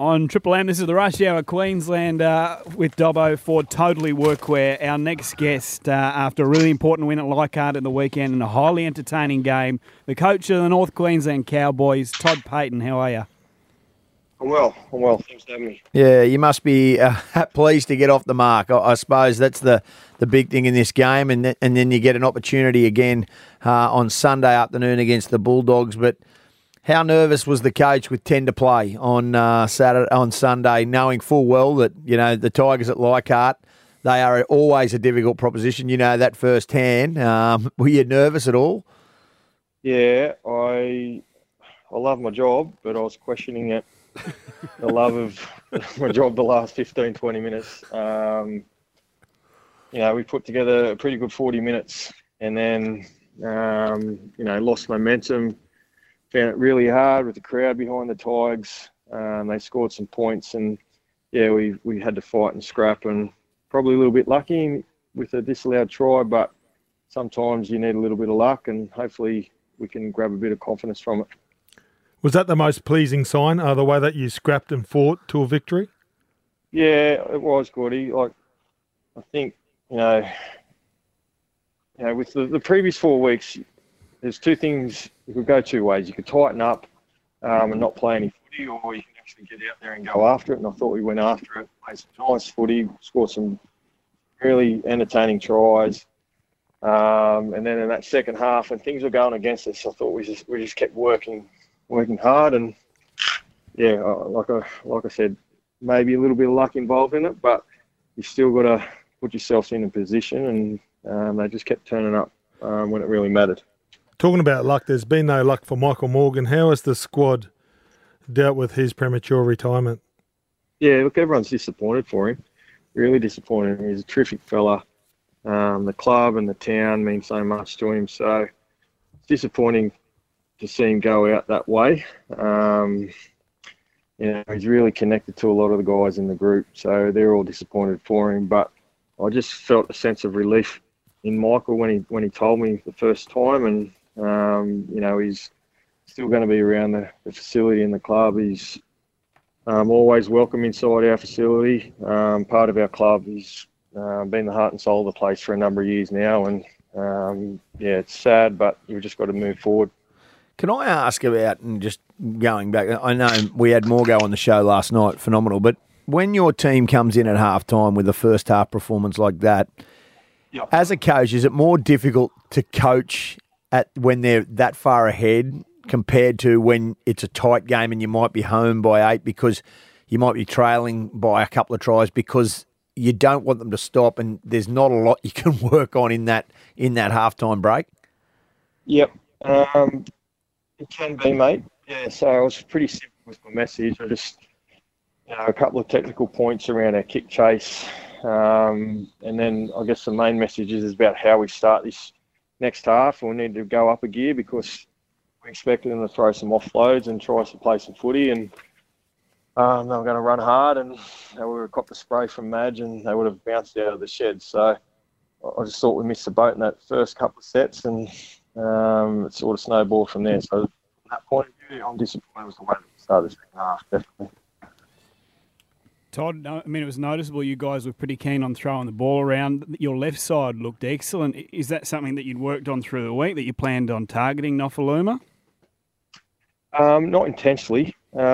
on Triple M. This is the Rush Hour Queensland with Dobbo for Totally Workwear. Our next guest, after a really important win at Leichhardt at the weekend and a highly entertaining game, the coach of the North Queensland Cowboys, Todd Payten. How are you? I'm well. Thanks for having me. Yeah, you must be pleased to get off the mark. I suppose that's the big thing in this game, and then you get an opportunity again on Sunday afternoon against the Bulldogs. But how nervous was the coach with 10 to play on Sunday, knowing full well that the Tigers at Leichhardt, they are always a difficult proposition. You know that firsthand. Were you nervous at all? Yeah, I love my job, but I was questioning it. The love of my job the last 15, 20 minutes. We put together a pretty good 40 minutes and then, lost momentum. Found it really hard with the crowd behind the Tigers. They scored some points and, we had to fight and scrap and probably a little bit lucky with a disallowed try, but sometimes you need a little bit of luck and hopefully we can grab a bit of confidence from it. Was that the most pleasing sign, the way that you scrapped and fought to a victory? Yeah, it was, Gordy. I think, with the previous 4 weeks, there's two things. You could go two ways. You could tighten up and not play any footy, or you can actually get out there and go after it. And I thought we went after it, played some nice footy, scored some really entertaining tries. And then in that second half, when things were going against us, I thought we just kept working hard, and like I said, maybe a little bit of luck involved in it, but you still got to put yourself in a position, and they just kept turning up when it really mattered. Talking about luck, there's been no luck for Michael Morgan. How has the squad dealt with his premature retirement? Yeah, look, everyone's disappointed for him, really disappointed. He's a terrific fella. The club and the town mean so much to him, so it's disappointing to see him go out that way. He's really connected to a lot of the guys in the group, so they're all disappointed for him. But I just felt a sense of relief in Michael when he told me the first time, and he's still going to be around the facility and the club. He's always welcome inside our facility, part of our club. He's been the heart and soul of the place for a number of years now, and it's sad, but you've just got to move forward. Can I ask about, and just going back, I know we had Morgo on the show last night, phenomenal, but when your team comes in at halftime with a first half performance like that, yep. As a coach, is it more difficult to coach when they're that far ahead compared to when it's a tight game and you might be home by 8 because you might be trailing by a couple of tries because you don't want them to stop and there's not a lot you can work on in that halftime break? Yep. It can be, mate. Yeah, so I was pretty simple with my message. I just, a couple of technical points around our kick chase. And then I guess the main message is about how we start this next half. We need to go up a gear because we expected them to throw some offloads and try to play some footy. And they were going to run hard and they would have got the spray from Madge and they would have bounced out of the shed. So I just thought we missed the boat in that first couple of sets and it sort of snowballed from there. So from that point of view, I'm disappointed with the way that we started the second half, definitely. Todd, it was noticeable you guys were pretty keen on throwing the ball around. Your left side looked excellent. Is that something that you'd worked on through the week, that you planned on targeting Nofaluma? Not intentionally.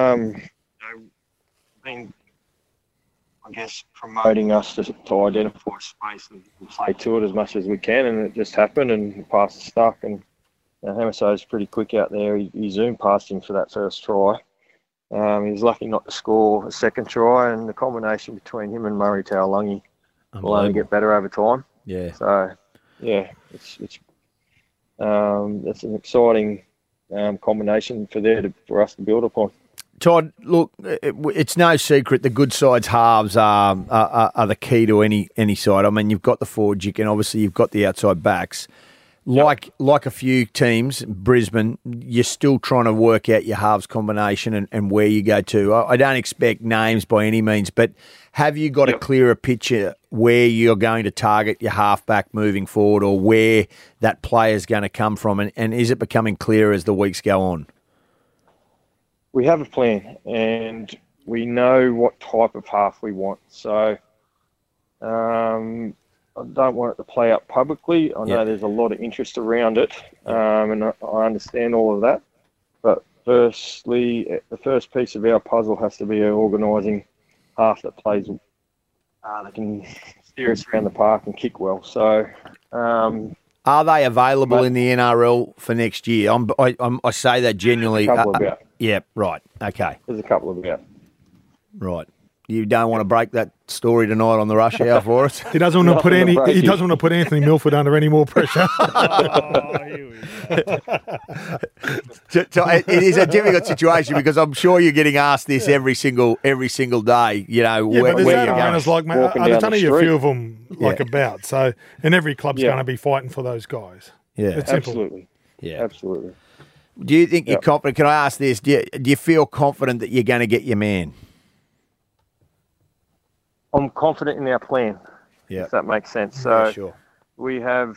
Been, I guess, promoting us to identify space and play to it as much as we can, and it just happened, and the pass is stuck, and Hamaso's pretty quick out there. He zoomed past him for that first try. He was lucky not to score a second try, and the combination between him and Murray Taulagi will only get better over time. Yeah. So, it's that's an exciting combination for us to build upon. Todd, look, it's no secret the good side's halves are the key to any side. I mean, you've got the forwards, you've got the outside backs. Like a few teams, Brisbane, you're still trying to work out your halves combination and where you go to. I don't expect names by any means, but have you got a clearer picture where you're going to target your halfback moving forward or where that player's going to come from? And is it becoming clearer as the weeks go on? We have a plan, and we know what type of half we want. So I don't want it to play out publicly. I know there's a lot of interest around it, and I understand all of that. But firstly, the first piece of our puzzle has to be an organising half that plays. They can steer us around the park and kick well. So, are they available in the NRL for next year? I say that genuinely. There's a couple about. Yeah, right. Okay. There's a couple about. Right. You don't want to break that story tonight on the rush hour for us. He doesn't want to put Anthony Milford under any more pressure. So it is a difficult situation because I'm sure you're getting asked this every single day. You know, but there's where that runners like, mate, there's only a few of them about. So, and every club's going to be fighting for those guys. Yeah, it's simple. Absolutely. Yeah, absolutely. Do you think you're confident? Can I ask this? Do you feel confident that you're going to get your man? I'm confident in our plan. Yeah, if that makes sense. So sure. we have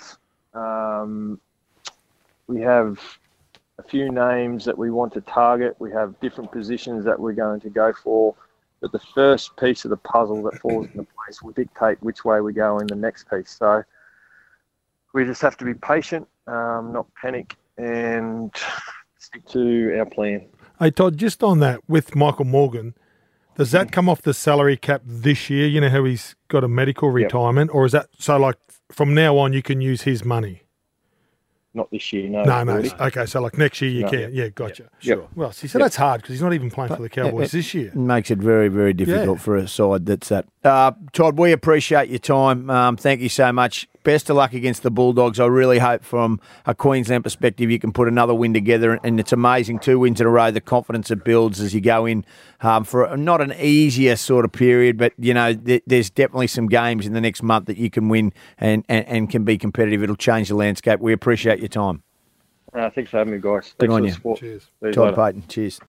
a few names that we want to target. We have different positions that we're going to go for. But the first piece of the puzzle that falls into place will dictate which way we go in the next piece. So we just have to be patient, not panic, and stick to our plan. Hey, Todd, just on that, with Michael Morgan, does that come off the salary cap this year? You know how he's got a medical retirement? Or is that, so like from now on you can use his money? Not this year, no. No. Okay, so like next year you can. Yeah, gotcha. Yep. Sure. Well, see, so that's hard because he's not even playing for the Cowboys this year. It makes it very, very difficult for a side that's that. Todd, we appreciate your time. Thank you so much. Best of luck against the Bulldogs. I really hope from a Queensland perspective you can put another win together. And it's amazing, 2 wins in a row, the confidence it builds as you go in for not an easier sort of period, but, you know, there's definitely some games in the next month that you can win and can be competitive. It'll change the landscape. We appreciate your time. Thanks for having me, guys. Good Thanks on for you. the support. Cheers. Todd Payten, cheers.